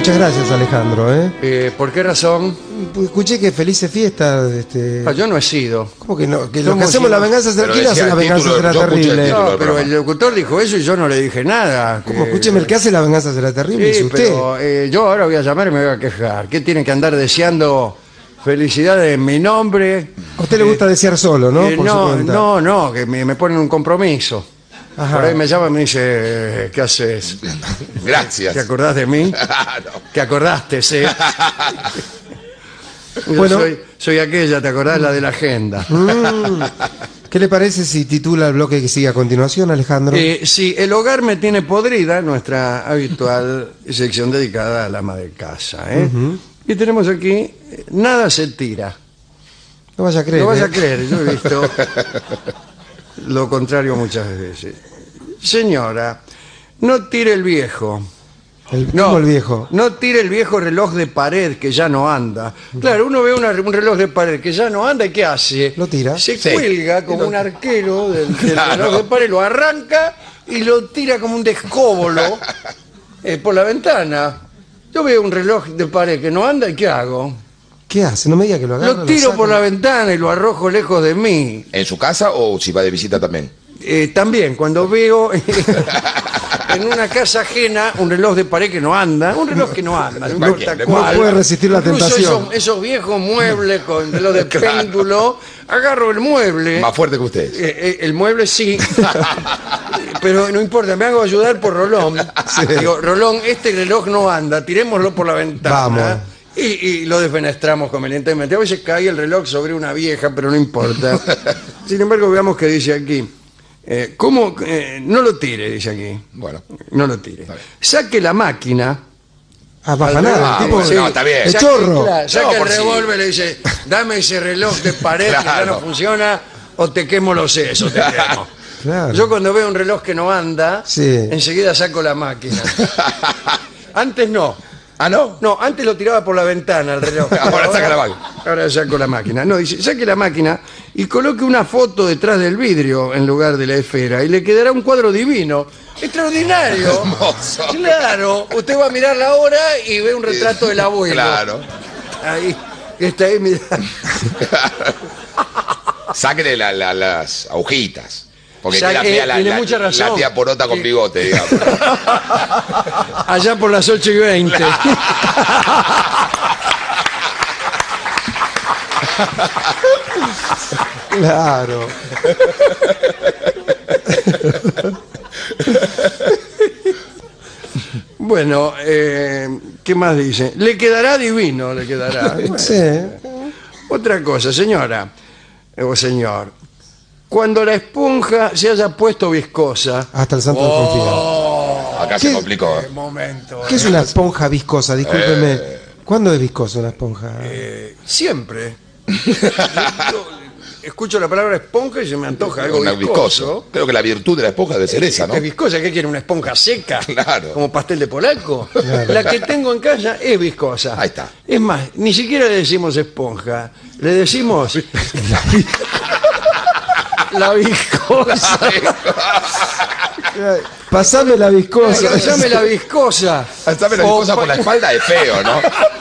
Muchas gracias, Alejandro. ¿Por qué razón? Escuché que felices fiestas. Yo no he sido. ¿Cómo que no? Que lo ¿Cómo que hacemos si la no? venganza será. Pero ¿Quién hace decía la el venganza título, será yo escuché el terrible? título. No, del pero programa. el locutor dijo eso y yo no le dije nada. ¿Cómo? Escúcheme, el que hace la venganza será terrible es Sí, usted. pero yo ahora voy a llamar y me voy a quejar. ¿Qué tiene que andar deseando felicidades en mi nombre? A usted le gusta desear solo, ¿no? Por su No, cuenta. no, que me ponen un compromiso. Ajá. Por ahí me llama y me dice, ¿qué haces? Gracias. ¿Te acordás de mí? No. ¿Te acordaste, sí? Yo Bueno. soy aquella, ¿te acordás? La de la agenda. ¿Qué le parece si titula el bloque que sigue a continuación, Alejandro? Sí, el hogar me tiene podrida, nuestra habitual sección dedicada al ama de casa. Y tenemos aquí, nada se tira. No vaya a creer. No vas ¿eh? a creer, yo he visto lo contrario muchas veces. Señora, no tire el viejo. ¿Cómo el viejo? No tire el viejo reloj de pared que ya no anda. Claro, uno ve un reloj de pared que ya no anda y ¿qué hace? Lo tira. Se Sí. cuelga como un arquero del Claro. reloj de pared, lo arranca y lo tira como un descóbolo por la ventana. Yo veo un reloj de pared que no anda y ¿qué hago? ¿Qué hace? No me diga que lo agarra. Lo tiro saca. por la ventana y lo arrojo lejos de mí. ¿En su casa o si va de visita también? También, cuando veo en una casa ajena un reloj de pared que no anda, no importa Cualquiera, no cuál. puede resistir la Incluso tentación. esos viejos muebles con reloj de Claro. péndulo, agarro el mueble. Más fuerte que usted. El mueble sí, pero no importa, me hago ayudar por Rolón. Digo, Rolón, este reloj no anda, tirémoslo por la ventana. Vamos. Y lo desfenestramos convenientemente. A veces cae el reloj sobre una vieja, pero no importa. Sin embargo, veamos qué dice aquí. ¿Cómo? No lo tire, dice aquí. Bueno. No lo tire. bien. Saque la máquina. Ah, baja nada. Ah, el tipo, bueno, no, está bien. El Saque- chorro. claro, saca No, el por si- revólver y le dice, dame ese reloj de pared que ya Claro. no funciona o te quemo los sesos, te quemo. Claro. Yo cuando veo un reloj que no anda, Sí. enseguida saco la máquina. Antes no. ¿Ah, no? No, antes lo tiraba por la ventana el reloj. Ahora saca la máquina. Ahora saco la máquina. No, dice, saque la máquina y coloque una foto detrás del vidrio en lugar de la esfera y le quedará un cuadro divino. Extraordinario. Hermoso. Claro. Usted va a mirar la hora y ve un retrato del abuelo. Claro. Ahí, que está ahí mirando. Sáquele las agujitas. Porque Saque- queda fea tiene mucha razón. la tía porota con Sí. bigote, digamos. Allá por las 8:20. Claro. Bueno, ¿qué más dice? Le quedará divino, le quedará. Sí. Otra cosa, señora o señor. Cuando la esponja se haya puesto viscosa. Hasta el santo desconfía. Acá ¿Qué? se complicó. Qué momento. ¿Qué es una esponja viscosa? Discúlpeme. ¿Cuándo es viscosa una esponja? Siempre. Yo escucho la palabra esponja y se me antoja algo Una viscoso. viscoso. Creo que la virtud de la esponja debe ser esa, ¿no? ¿Es viscosa? ¿Qué quiere? ¿Una esponja seca? Claro. ¿Como pastel de polaco? La que tengo en casa es viscosa. Ahí está. Es más, ni siquiera le decimos esponja. Le decimos... la viscosa. Pasame la viscosa. Llame la viscosa. Alzame la O viscosa por la espalda es feo, ¿no?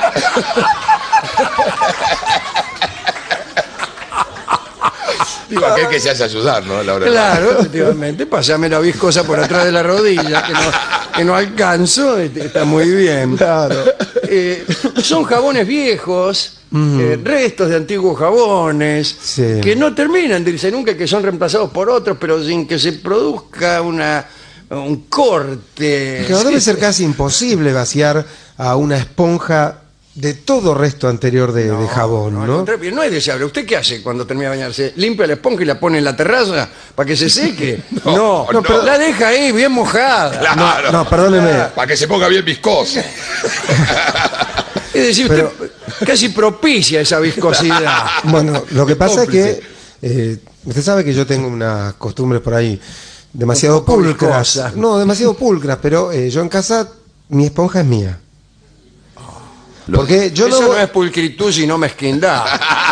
Digo, aquel que se hace ayudar, ¿no? A la hora de- Claro, efectivamente. Pásame la viscosa por atrás de la rodilla, que no alcanzo. Está muy bien. Claro. Son jabones viejos, restos de antiguos jabones, Sí. que no terminan de irse nunca, que son reemplazados por otros, pero sin que se produzca un corte. Que no debe ser casi imposible vaciar a una esponja de todo resto anterior de jabón, al ¿no? contrario, no es deseable. ¿Usted qué hace cuando termina de bañarse? ¿Limpia la esponja y la pone en la terraza para que se seque? No, no. pero la deja ahí bien mojada. Claro. No, perdóneme. Para que se ponga bien viscoso. Es decir, Pero- usted casi propicia esa viscosidad. Bueno, lo que pasa es Cómplice. que usted sabe que yo tengo unas costumbres por ahí demasiado Un poco pulcras. viscosas. No, demasiado pulcras, pero yo en casa, mi esponja es mía. Porque yo Eso no, no es pulcritud, sino mezquindad.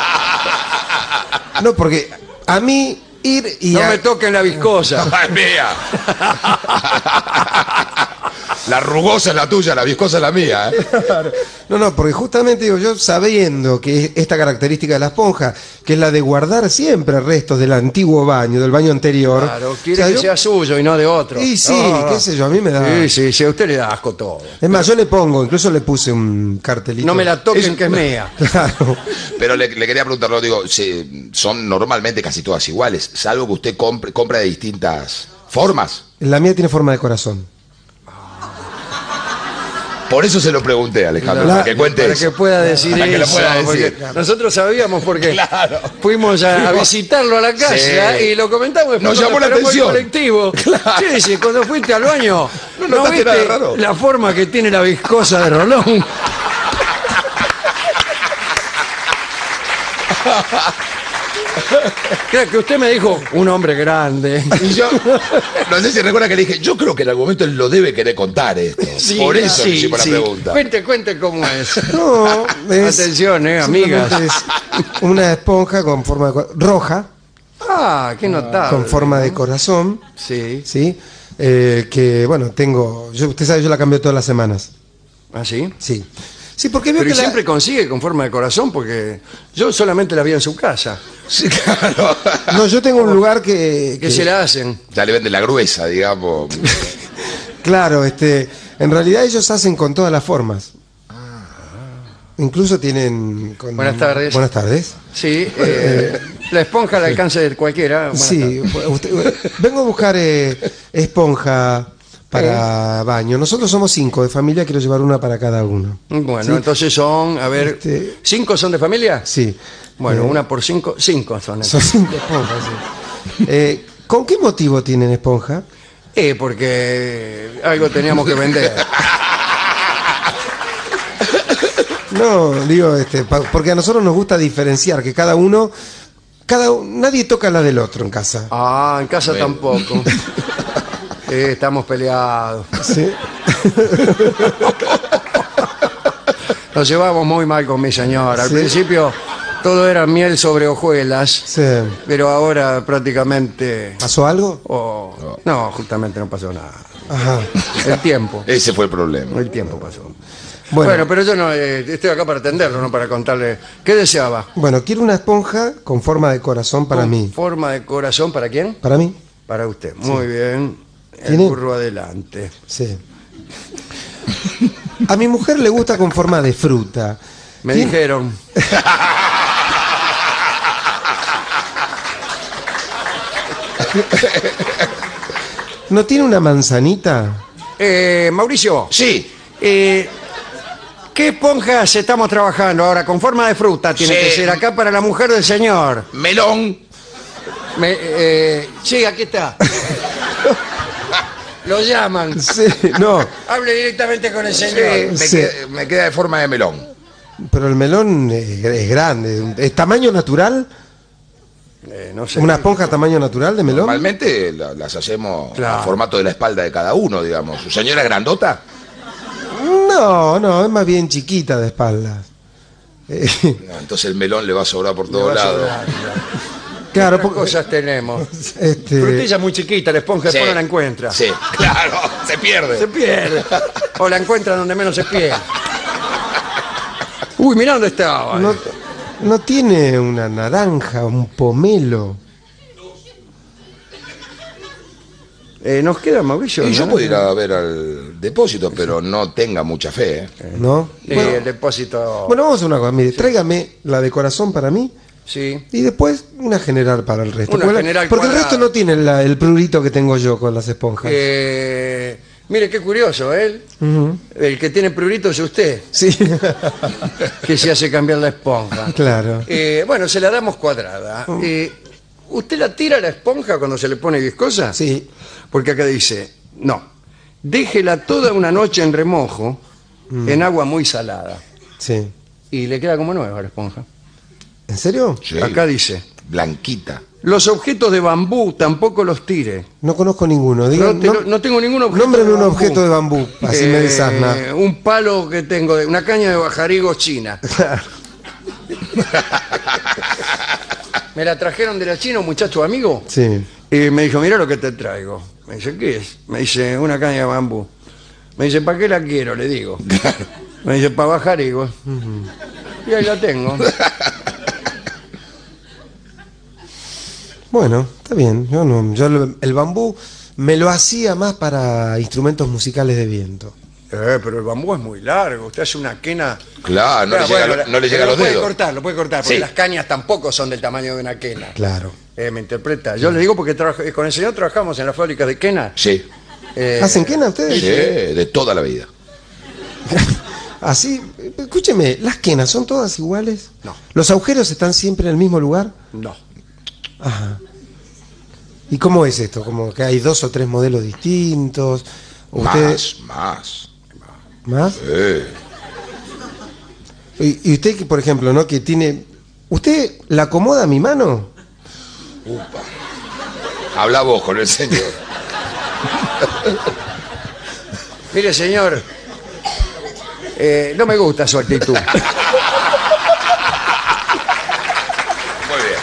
no, porque a mí ir y No a- me toquen la viscosa. ¡Es mía! La rugosa es la tuya, la viscosa es la mía, ¿eh? No, porque justamente digo, yo sabiendo que esta característica de la esponja, que es la de guardar siempre restos del antiguo baño, del baño anterior. Claro, quiere o sea, que yo- sea suyo y no de otro. Y sí, No, qué sé yo, a mí me da... Sí, a usted le da asco todo. Es más, yo le pongo, incluso le puse un cartelito. No me la toquen, que es mía. Claro. Pero le quería preguntarlo, digo, son normalmente casi todas iguales, salvo que usted compra de distintas formas. La mía tiene forma de corazón. Por eso se lo pregunté, Alejandro, La- para que cuente Para eso. que pueda decir Para que lo eso, pueda porque decir. nosotros sabíamos porque Claro. fuimos a visitarlo a la casa Sí. y lo comentamos. Nos cuando llamó la esperamos el atención. colectivo. Claro. Sí, cuando fuiste al baño, No ¿no notaste viste nada raro? la forma que tiene la viscosa de Rolón? Creo que usted me dijo, un hombre grande. Y yo, no sé si recuerda que le dije, yo creo que en algún momento él lo debe querer contar esto. Sí, Por eso le sí, hicimos la sí. pregunta. Cuente cómo es. No, es... Atención, amigas. simplemente es una esponja con forma de roja, Ah, qué notable. con forma de corazón, Sí. ¿sí? Que, bueno, tengo... usted sabe, yo la cambio todas las semanas. ¿Ah, sí? Sí. Sí, porque veo Pero que y siempre consigue con forma de corazón porque yo solamente la vi en su casa. Sí, claro. No, yo tengo un lugar que... ¿Qué se la hacen? Ya le vende la gruesa, digamos. Claro, en realidad ellos hacen con todas las formas. Incluso tienen... Buenas tardes. Buenas tardes. Sí, la esponja al alcance de cualquiera. Buenas Sí, vengo a buscar esponja para baño. Nosotros somos 5 de familia, quiero llevar una para cada uno. tardes. Bueno, Sí. entonces son, a ver, Este- ¿5 son de familia? Sí. Bueno, una por 5, 5 son. Son 5 esponjas, sí. ¿Con qué motivo tienen esponja? Porque algo teníamos que vender. No, digo, porque a nosotros nos gusta diferenciar, que nadie toca la del otro en casa. Ah, en casa Bueno. tampoco. Estamos peleados. Sí. Nos llevamos muy mal con mi señora. Al Sí. principio todo era miel sobre hojuelas, Sí. pero ahora prácticamente... ¿Pasó algo? No, justamente no pasó nada. Ajá. El tiempo. Ese fue el problema. El tiempo pasó. Bueno, Bueno, pero yo no estoy acá para atenderlo, no para contarle. ¿Qué deseaba? bueno, quiero una esponja con forma de corazón para Con mí. Forma de corazón, ¿para quién? ¿Para mí? Para usted. Muy bien. El ¿Tiene? burro adelante. Sí. A mi mujer le gusta con forma de fruta. Me ¿Tiene- dijeron. ¿No tiene una manzanita? Mauricio, Sí, ¿qué esponjas estamos trabajando ahora? Con forma de fruta tiene Sí. que ser acá para la mujer del señor. melón. Sí, aquí está. Lo llaman. Sí, no. Hable directamente con el Sí, señor. Sí. me queda de forma de melón. Pero el melón es grande. ¿Es tamaño natural? No sé. ¿Una esponja tamaño natural de melón? Normalmente las hacemos Claro. al formato de la espalda de cada uno, digamos. ¿Su señora es grandota? No, es más bien chiquita de espaldas. No, entonces el melón le va a sobrar por Le todos va a lados. sobrar. Claro, ¿Qué porque, cosas tenemos? este, Frutilla muy chiquita, la esponja Sí. después no la encuentra. Sí, claro, se pierde. Se pierde. O la encuentra donde menos se pierde. Uy, mirá dónde estaba. no tiene una naranja, un pomelo. Nos queda Mauricio. Y yo ¿no? puedo ir a ver al depósito, pero no tenga mucha fe, ¿eh? ¿No? El depósito. Bueno, vamos a hacer una cosa. Mire, tráigame la de corazón para mí Sí. y después una general para el resto. Una general porque el cuadrada. resto no tiene el prurito que tengo yo con las esponjas. Mire qué curioso, ¿eh? Ujú. El que tiene prurito es usted, Sí, que se hace cambiar la esponja. claro. Bueno, se la damos cuadrada. ¿Usted la tira a la esponja cuando se le pone viscosa? Sí. Porque acá dice, no, déjela toda una noche en remojo en agua muy salada. Sí. Y le queda como nueva la esponja. ¿En serio? Sí, Acá dice, blanquita. los objetos de bambú tampoco los tire. No conozco ninguno. No tengo ningún objeto Nómbreme de un bambú. objeto de bambú, así me desasna. Un palo que tengo, una caña de bajarigo china. Me la trajeron de la China un muchacho amigo Sí. y me dijo, mira lo que te traigo. Me dice, ¿qué es? Me dice, una caña de bambú. Me dice, ¿para qué la quiero? Le digo. Me dice, para bajar higos. Y ahí la tengo. Bueno, está bien. El bambú me lo hacía más para instrumentos musicales de viento. Pero el bambú es muy largo. Usted hace una quena. Claro, no, no le llega a los dedos. Lo puede cortar, porque Sí. las cañas tampoco son del tamaño de una quena. Claro. ¿Me interpreta? Yo le digo porque con el señor trabajamos en las fábricas de quena. Sí, ¿Hacen quena ustedes? sí, de toda la vida. Así, escúcheme, ¿las quenas son todas iguales? No. ¿Los agujeros están siempre en el mismo lugar? No. Ajá. ¿Y cómo es esto? ¿Como que hay 2 o 3 modelos distintos? Más. ¿Más? Y usted, que por ejemplo, ¿no? Que tiene... ¿Usted la acomoda a mi mano? Habla vos con el señor. Mire, señor, no me gusta su actitud. Muy bien.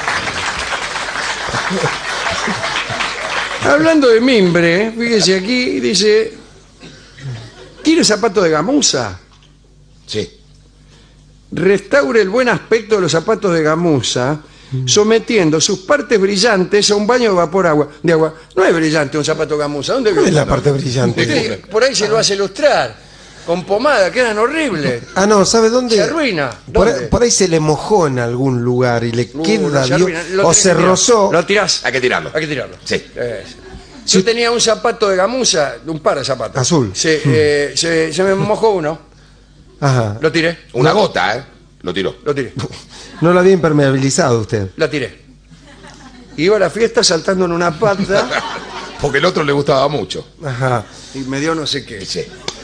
Hablando de mimbre, fíjese aquí, dice, ¿quiere zapato de gamuza? Sí. Restaure el buen aspecto de los zapatos de gamuza sometiendo sus partes brillantes a un baño de vapor de agua. No es brillante un zapato de gamuza. ¿Dónde ¿Cuál es vio? la parte brillante? Usted por ahí se lo hace ilustrar. Con pomada, quedan horribles. Ah, no, ¿sabe dónde? Se arruina. Por ¿Dónde? ahí, por ahí se le mojó en algún lugar y le queda... se arruina. Lo o tenés se que tirar. rozó. Lo tirás. Hay que tirarlo. Hay que tirarlo. Sí. Yo tenía un zapato de gamuza, un par de zapatos. Azul. Se me mojó uno. Ajá. Lo tiré. Una gota, ¿eh? Lo tiró. Lo tiré. No lo había impermeabilizado usted. La tiré. Iba a la fiesta saltando en una pata Porque el otro le gustaba mucho. Ajá. y me dio no sé qué. Sí.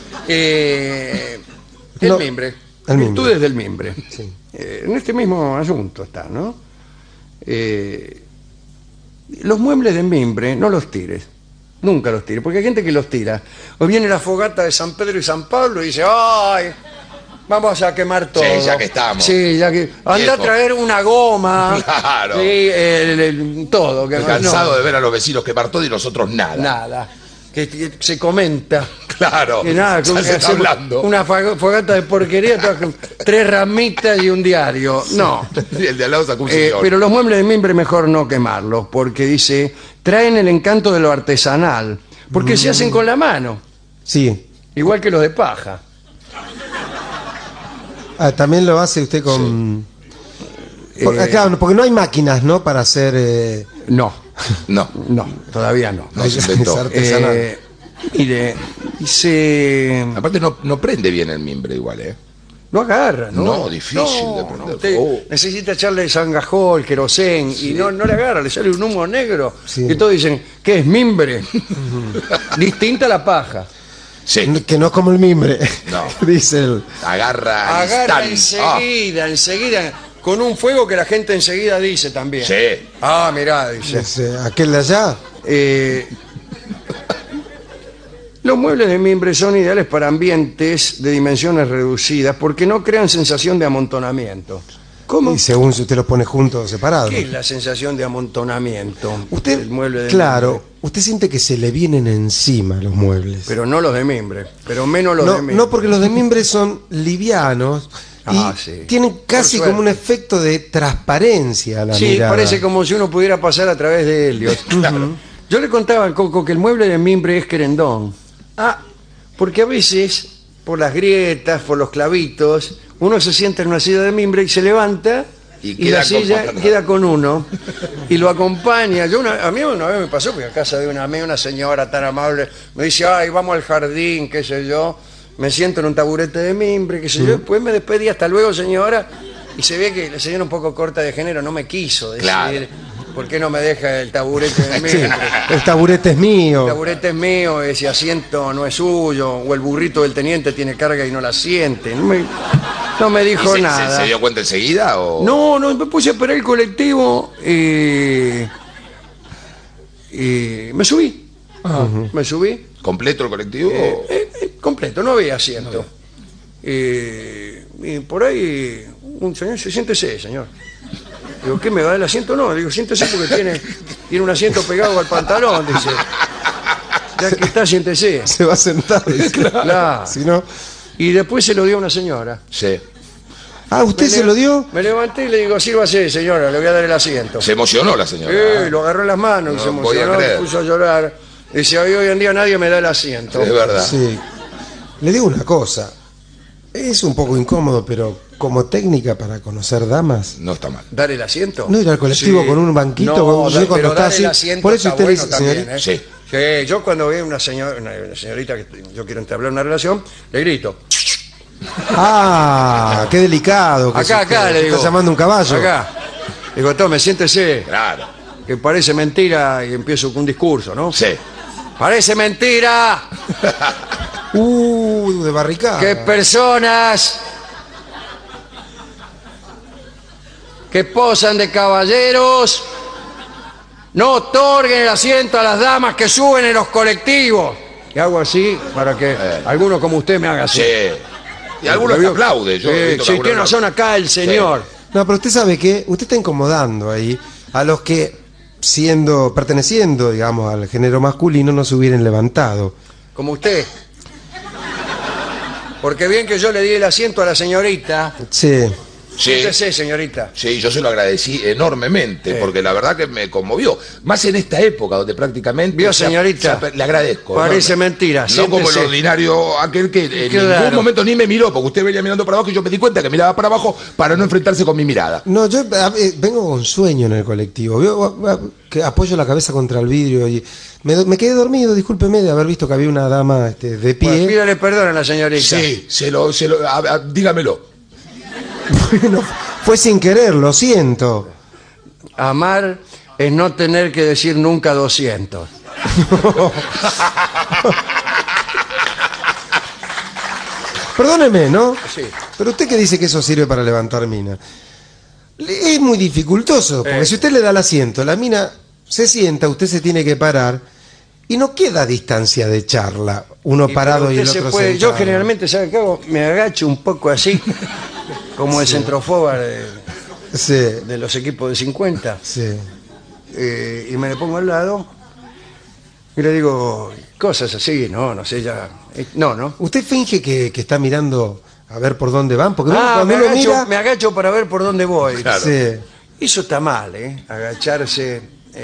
El No, mimbre. el mimbre. Virtudes del mimbre. Sí. En este mismo asunto está, ¿no? Los muebles de mimbre no los tires. Nunca los tires, porque hay gente que los tira. O viene la fogata de San Pedro y San Pablo y dice, ¡ay! Vamos a quemar todo. Sí, ya que estamos. Sí, ya que... Anda Viejo. a traer una goma. Claro. Sí, todo. Que Cansado no, de ver a los vecinos quemar todo y nosotros nada. nada. Que se comenta. Claro. Que nada, Ya que se está hacemos hablando. una fogata de porquería, todas con 3 ramitas y un diario. No. Y el de al lado sacó un sillón. Pero los muebles de mimbre mejor no quemarlos, porque dice, traen el encanto de lo artesanal, porque se hacen con la mano, Sí. igual que los de paja. Ah, también lo hace usted con... claro, porque no hay máquinas, ¿no? Para hacer... No, No, no, todavía no. no se inventó. Es artesanal. Mire, dice... Aparte no prende bien el mimbre igual, ¿eh? No agarra, ¿no? No, difícil de prender. Usted Oh. necesita echarle sangajol, querosén, y no le agarra, le sale un humo negro. Sí. Y todos dicen, ¿qué es mimbre? Distinta a la paja. Sí. Que no es como el mimbre. No. Dice él. Agarra al Agarra instante. enseguida, con un fuego que la gente enseguida dice también. Sí. Ah, mirá, dice. Aquel de allá. Los muebles de mimbre son ideales para ambientes de dimensiones reducidas porque no crean sensación de amontonamiento. ¿Cómo? Y según si usted los pone juntos o separados. ¿Qué es la sensación de amontonamiento? Usted, del mueble de claro, mimbre? usted siente que se le vienen encima los muebles. Pero no los de mimbre, pero menos los de no, mimbre. no, porque los de mimbre son livianos y Ah, sí. tienen casi Por como un suerte. efecto de transparencia a la Sí, mirada. parece como si uno pudiera pasar a través de ellos. Claro. Yo le contaba al Coco que el mueble de mimbre es querendón. Ah, porque a veces, por las grietas, por los clavitos, uno se sienta en una silla de mimbre y se levanta Y y queda la silla con- queda con uno y lo acompaña. A mí una vez me pasó, porque a casa de una amiga, una señora tan amable, me dice, ay, vamos al jardín, qué sé yo, me siento en un taburete de mimbre, qué sé yo, después me despedí, hasta luego, señora, y se ve que la señora un poco corta de género no me quiso decir, Claro. ¿por qué no me deja el taburete de Sí, mimbre? el taburete es mío. El taburete es mío, ese asiento no es suyo, o el burrito del teniente tiene carga y no la siente. No me ¿Y dijo se nada. dio cuenta enseguida o...? No, me puse a esperar el colectivo y me subí. Me subí ¿Completo el colectivo? completo, no había asiento. Y por ahí un señor, siéntese, señor. Digo, ¿qué me va el asiento? No, digo, siéntese porque tiene un asiento pegado al pantalón, dice. Ya que está, siéntese. Se va a sentar. Claro. Si no... Y después se lo dio a una señora. Sí. Ah, ¿usted se lo dio? Me levanté y le digo, sírvase, señora, le voy a dar el asiento. Se emocionó la señora. Lo agarró en las manos y No se podía emocionó, creer. se puso a llorar. Dice, hoy en día nadie me da el asiento. Es verdad. Sí. Le digo una cosa. Es un poco incómodo, pero como técnica para conocer damas... No está mal. ¿Dar el asiento? No ir al colectivo Sí. con un banquito, No, usted cuando pero está dar el así. asiento Por eso está usted le bueno dice, también, señorita. Sí. Sí, yo cuando veo una señorita que yo quiero entablar una relación, le grito. Ah, qué delicado. Que Acá, es usted, acá, le digo. Está llamando un caballo. Acá. Digo, tome, siéntese. Claro. Que parece mentira y empiezo con un discurso, ¿no? Sí. Parece mentira De barricada. que personas que posan de caballeros no otorguen el asiento a las damas que suben en los colectivos. Y hago así para que alguno como usted me haga así. Sí. Y algunos te aplauden. Yo he visto que Sí, algunos tiene razón acá el señor. No, pero usted sabe que usted está incomodando ahí a los que, perteneciendo, digamos, al género masculino, no se hubieran levantado. Como usted. Porque bien que yo le di el asiento a la señorita. Sí. Sí. Siéntese, señorita. Sí, yo se lo agradecí enormemente, Sí. porque la verdad que me conmovió. Más en esta época, donde prácticamente... Vio, señorita, le agradezco. parece enorme. mentira, No como el siéntese. ordinario, aquel que en Claro. ningún momento ni me miró, porque usted venía mirando para abajo y yo me di cuenta que miraba para abajo para no enfrentarse con mi mirada. No, yo vengo con sueño en el colectivo. Que apoyo la cabeza contra el vidrio y me quedé dormido, discúlpeme de haber visto que había una dama de pie. Bueno, pídale perdón a la señorita. Sí, dígamelo. Bueno, fue sin querer, lo siento. Amar es no tener que decir nunca 200. Perdóneme, ¿no? Sí. Pero usted que dice que eso sirve para levantar mina. Es muy dificultoso, porque si usted le da el asiento, la mina se sienta, usted se tiene que parar y no queda distancia de charla, uno parado y el Usted otro se puede- sentado. Yo generalmente, ¿sabe qué hago? Me agacho un poco así, como el centrofoba Sí, de los equipos de 50, sí. y me le pongo al lado y le digo cosas así, no sé, ya... No. Usted finge que está mirando a ver por dónde van, porque uno Ah, cuando uno mira... me agacho para ver por dónde voy. Claro. Sí. Eso está mal, agacharse.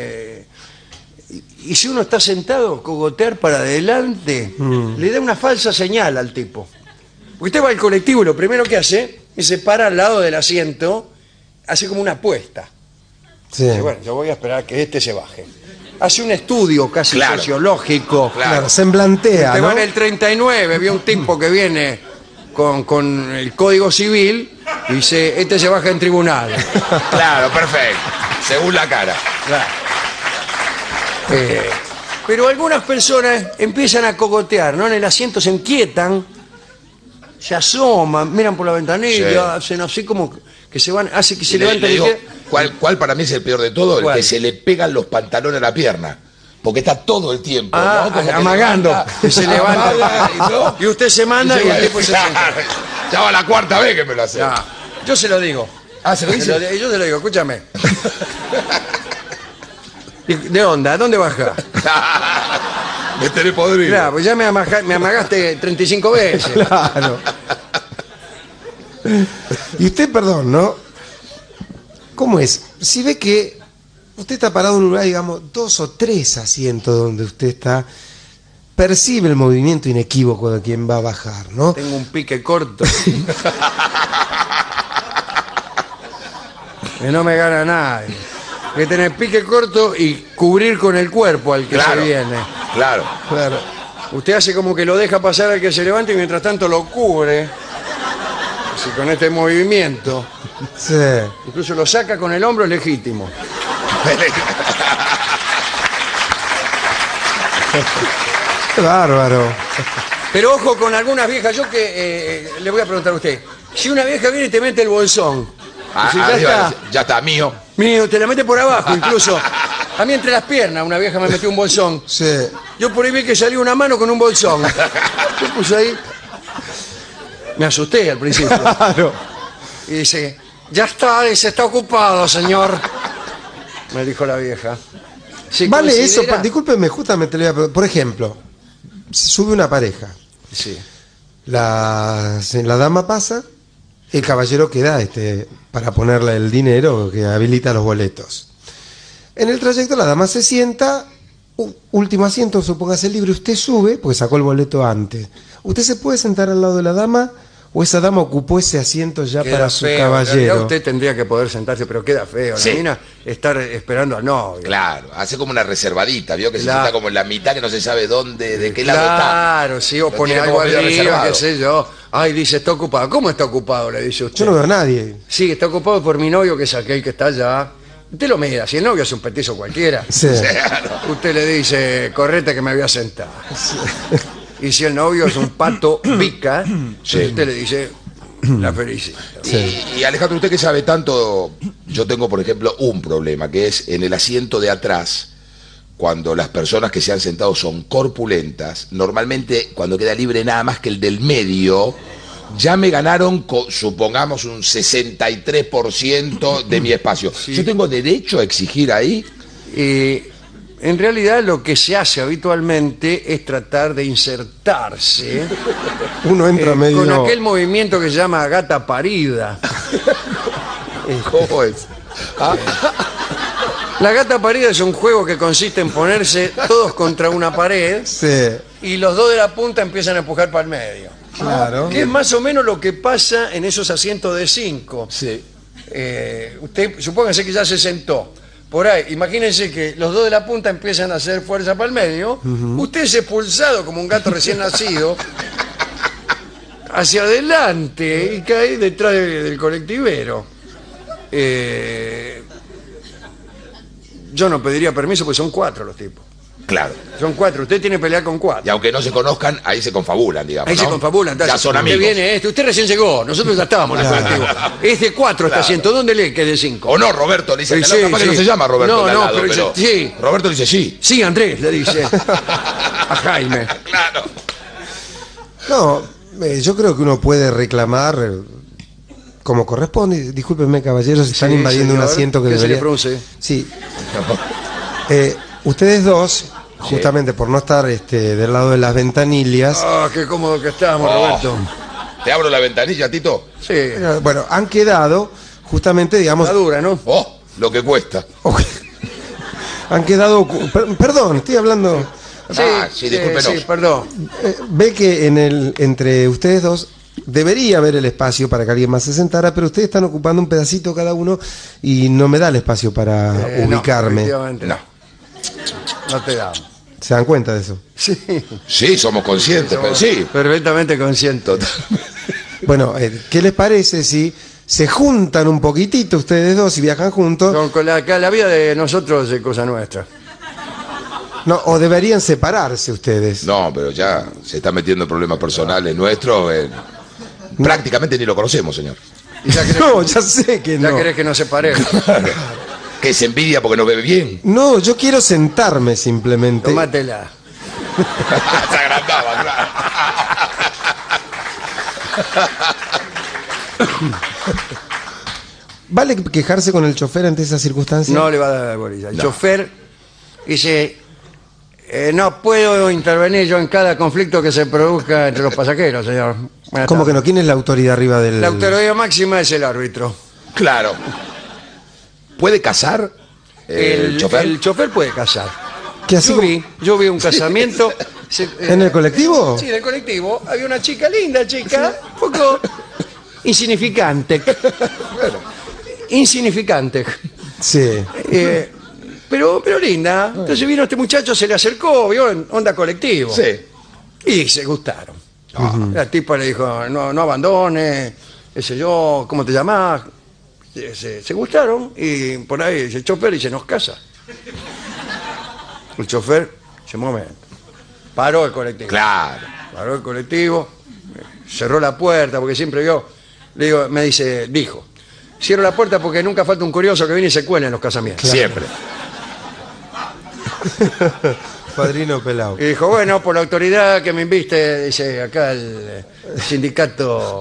Y si uno está sentado, cogotear para adelante, le da una falsa señal al tipo. Porque usted va al colectivo y lo primero que hace es se para al lado del asiento, hace como una apuesta. Sí. Dice, bueno, yo voy a esperar que este se baje. Hace un estudio casi Claro. sociológico. Claro, se emblantea, Usted ¿no? va en el 39, vio un tipo que viene con el Código Civil y dice, este se baja en tribunal. Claro, perfecto. Según la cara. Claro. Pero algunas personas empiezan a cogotear, ¿no? En el asiento se inquietan, se asoman, miran por la ventanilla, hacen así como que se van, hace que se Le levanten. digo, ¿viste? ¿cuál para mí es el peor de todo? El ¿Cuál? que se le pegan los pantalones a la pierna. Porque está todo el tiempo, Ah, ¿no? Como que amagando, levanta, que se levanta. amaga, ¿no? Y usted se manda y, se va- el tipo se sienta. Ya va la cuarta vez que me lo hace. Ya, yo se lo digo. Ah, ¿se lo dice? Yo se lo digo, escúchame. ¿De onda? ¿Dónde baja? Me tenés podrido. Claro, pues ya me amagaste 35 veces. Claro. Y usted, perdón, ¿no? ¿Cómo es? Si ve que usted está parado en un lugar, digamos, 2 o 3 asientos donde usted está, percibe el movimiento inequívoco de quien va a bajar, ¿no? Tengo un pique corto. Que no me gana nadie. Que tener pique corto y cubrir con el cuerpo al que Claro. se viene. Claro. Claro. Usted hace como que lo deja pasar al que se levante y mientras tanto lo cubre. Así con este movimiento. Sí. Incluso lo saca con el hombro legítimo. Qué bárbaro. Pero ojo con algunas viejas. Yo que le voy a preguntar a usted. Si una vieja viene y te mete el bolsón. Si ya está. Ya está, mío. Mío, te la mete por abajo incluso. A mí entre las piernas una vieja me metió un bolsón. Sí. Yo por ahí vi que salió una mano con un bolsón. Yo puse ahí. Me asusté al principio. Claro. Y dice, ya está ocupado, señor. Me dijo la vieja. se ¿Vale eso? considera- Discúlpeme, justamente le voy a preguntar. Por ejemplo, sube una pareja, Sí. la dama pasa, el caballero queda para ponerle el dinero que habilita los boletos. En el trayecto la dama se sienta, último asiento, supóngase libre, usted sube, pues sacó el boleto antes. ¿Usted se puede sentar al lado de la dama o esa dama ocupó ese asiento ya Queda para su feo. En realidad caballero? usted tendría que poder sentarse, pero queda feo. Sí. La mina estar esperando al novio. Claro, hace como una reservadita, vio que se Claro. está como en la mitad que no se sabe dónde, de qué lado está. Claro, sí, o Lo pone tiene algo como medio arriba, reservado. qué sé yo. Ay, dice, está ocupado. ¿Cómo está ocupado? Le dice usted. Yo no veo a nadie. Sí, está ocupado por mi novio, que es aquel que está allá. Usted lo mira, si el novio es un petizo cualquiera, Sí. usted le dice, correte que me voy a sentar. Y si el novio es un pato pica, usted le dice, la felicito. Y Alejandro, usted que sabe tanto, yo tengo, por ejemplo, un problema, que es en el asiento de atrás, cuando las personas que se han sentado son corpulentas, normalmente cuando queda libre nada más que el del medio, ya me ganaron, supongamos, un 63% de mi espacio. ¿Yo tengo derecho a exigir ahí? En realidad lo que se hace habitualmente es tratar de insertarse Uno entra medio... con aquel movimiento que se llama gata parida. ¿Cómo es? La gata parida es un juego que consiste en ponerse todos contra una pared Sí, y los dos de la punta empiezan a empujar para el medio. claro. Que es más o menos lo que pasa en esos asientos de 5. Sí. Usted, supóngase que ya se sentó. Por ahí, imagínense que los dos de la punta empiezan a hacer fuerza para el medio. Usted es expulsado como un gato recién nacido hacia adelante y cae detrás del colectivero. Yo no pediría permiso porque son 4 los tipos. Claro. Son 4. Usted tiene que pelear con 4. Y aunque no se conozcan, ahí se confabulan, digamos. Ahí se ¿no? confabulan. Ya son amigos. Usted viene usted recién llegó. Nosotros ya estábamos en el colectivo. Es de 4 este Claro. asiento. ¿Dónde lee que es de 5? O no, Roberto le dice, Sí, al lado, capaz que sí. no se llama Roberto. No, el de al no, lado, pero dice, sí. Roberto le dice sí. Sí, Andrés, le dice a Jaime. Claro. No, yo creo que uno puede reclamar como corresponde. Discúlpenme, caballeros, están Sí, invadiendo un señor. asiento que ¿Qué se debería... le produce? Sí. Ustedes dos, justamente por no estar del lado de las ventanillas, Ah, qué cómodo que estamos, Oh. Roberto. ¿Te abro la ventanilla, Tito? Sí, bueno, han quedado justamente, digamos, está dura, ¿no? Oh, lo que cuesta. han quedado... Perdón, estoy hablando... Sí, discúlpenos. Sí, perdón. Ve que entre ustedes dos debería haber el espacio para que alguien más se sentara, pero ustedes están ocupando un pedacito cada uno y no me da el espacio para No, ubicarme. efectivamente No. No te damos. ¿Se dan cuenta de eso? Sí, Sí, somos conscientes, pero sí. perfectamente consciente. Bueno, ¿qué les parece si se juntan un poquitito ustedes dos y viajan juntos? Con la vida de nosotros es cosa nuestra. No, o deberían separarse ustedes. No, pero ya se está metiendo en problemas personales nuestros. Prácticamente ni lo conocemos, señor. Y ya querés, No, ya sé que ya no. querés que nos separemos. Que se envidia porque no bebe bien. No, yo quiero sentarme simplemente. Tómatela. Se agrandaba, claro. ¿Vale quejarse con el chofer ante esas circunstancias? No le va a dar bolilla. El No. chofer dice, no puedo intervenir yo en cada conflicto que se produzca entre los pasajeros, señor. Buenas ¿Cómo que tardes. no? ¿Quién es la autoridad arriba del...? La autoridad máxima es el árbitro. Claro. ¿Puede casar el chofer? El chofer puede casar. ¿Qué así Yo vi un casamiento. ¿En el colectivo? Sí, en el colectivo. Había una chica linda, un poco insignificante. Insignificante. Sí. Pero linda. Entonces vino este muchacho, se le acercó, vio en onda colectivo. Sí. Y se gustaron. La tipa le dijo, no abandone, qué sé yo, ¿cómo te llamás? Se gustaron y por ahí el chofer dice, nos casa. El chofer dice, un momento. Paró el colectivo. Claro. Paró el colectivo, cerró la puerta, porque siempre dijo, cierro la puerta porque nunca falta un curioso que viene y se cuela en los casamientos. Siempre. Padrino pelado. Y dijo, bueno, por la autoridad que me inviste, dice acá el sindicato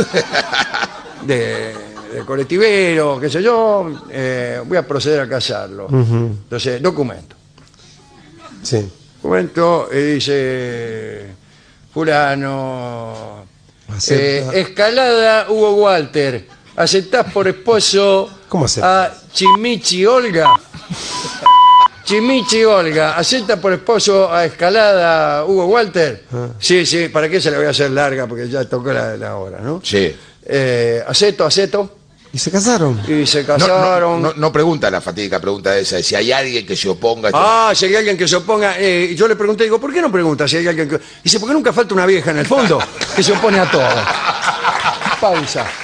de colectivero, qué sé yo, voy a proceder a casarlo. Entonces, documento. Sí. Cuento y dice, fulano, Acepta. escalada Hugo Walter, ¿aceptás por esposo ¿Cómo acepta? a Chimichi Olga? Chimichi Olga, ¿acepta por esposo a escalada Hugo Walter? Sí, sí, ¿para qué se la voy a hacer larga? Porque ya tocó la hora, ¿no? Sí. Acepto. ¿Y se casaron? Y se No, casaron. no pregunta la fatídica pregunta esa, de si hay alguien que se oponga. Si hay alguien que se oponga. Y yo le pregunté, digo, ¿por qué no pregunta si hay alguien que...? Dice, porque nunca falta una vieja en el fondo que se opone a todo. Pausa.